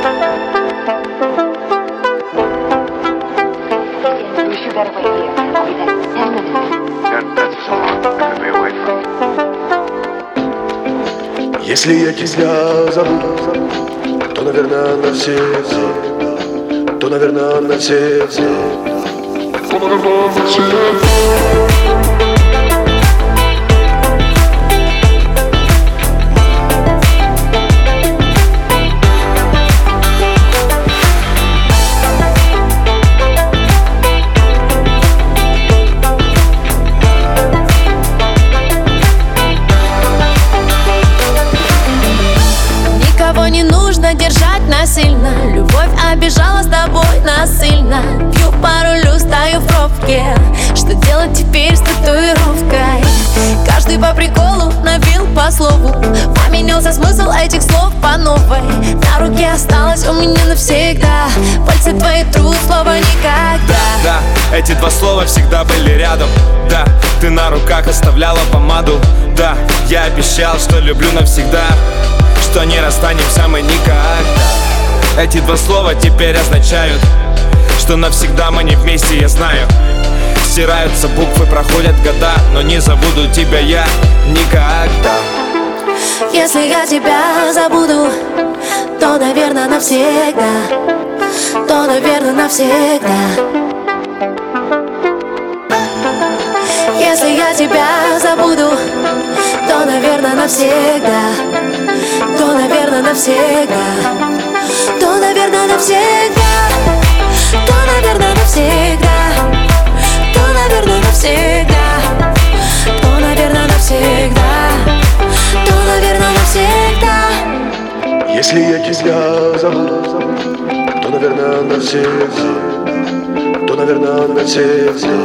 Если я тебя забуду, то, наверное, навсегда. То, наверное, навсегда. Не нужно держать насильно. Любовь обижала с тобой насильно. Пью по рулю, стою в пробке. Что делать теперь с татуировкой? Каждый по приколу набил по слову. Поменялся смысл этих слов по новой. На руке осталось у меня навсегда. Пальцы твои трут, слова никогда. Да, эти два слова всегда были рядом. Да, ты на руках оставляла помаду. Да, я обещал, что люблю навсегда, что не расстанемся мы никогда. Эти два слова теперь означают, что навсегда мы не вместе, я знаю. Стираются буквы, проходят года, но не забуду тебя я никогда. Если я тебя забуду, то, наверное, навсегда. То, наверное, навсегда. Если я тебя забуду, то, наверное, навсегда. То, наверное, навсегда. То, наверное, навсегда. То, наверное, навсегда. То, наверное, навсегда. То, наверное, навсегда. То, наверное, навсегда. Если я тебя забуду, то, наверное, навсегда. То, наверное, навсегда.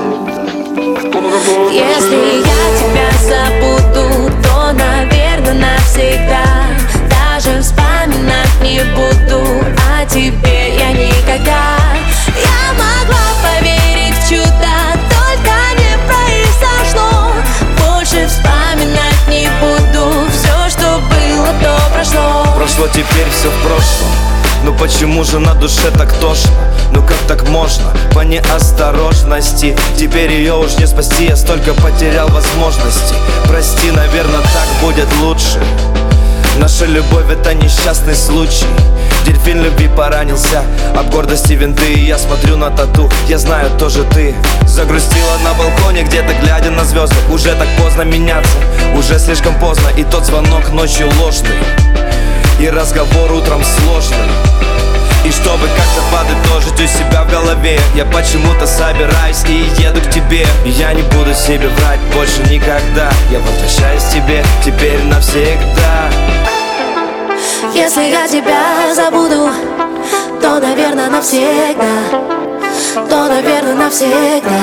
Если я тебя забуду, то, наверное, навсегда. Даже вспоминать не буду о тебе я никогда. Я могла поверить в чудо, только не произошло. Больше вспоминать не буду. Все, что было, то прошло. Прошло, теперь все в прошлом. Ну почему же на душе так тошно? Ну как так можно? По неосторожности. Теперь ее уж не спасти, я столько потерял возможностей. Прости, наверное, так будет лучше. Наша любовь — это несчастный случай. Дельфин любви поранился об гордости винты. И я смотрю на тату, я знаю, тоже ты. Загрустила на балконе, где-то глядя на звезды. Уже так поздно меняться, уже слишком поздно. И тот звонок ночью ложный, и разговор утром сложный. И чтобы как-то подытожить у себя в голове, я почему-то собираюсь и еду к тебе. И я не буду себе врать больше никогда. Я возвращаюсь к тебе теперь навсегда. Если я тебя забуду, то, наверное, навсегда. То, наверное, навсегда.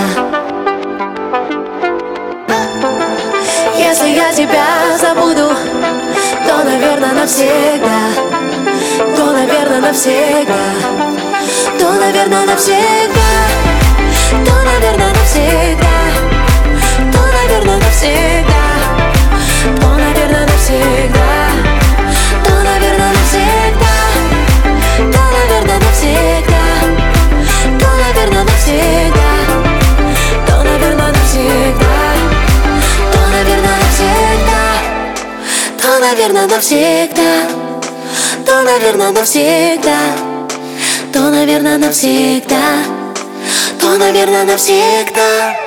Если я тебя забуду, то, наверное, навсегда. То, наверное, навсегда. То, наверное, навсегда. То, наверное, навсегда. То, наверное, навсегда. То, наверное, навсегда. То, наверное, навсегда. То, наверное, навсегда. То, наверное, навсегда. То, наверное, навсегда. То, наверное, навсегда. То, наверное, навсегда. То, наверное, навсегда. То, наверное, навсегда. То, наверное, навсегда.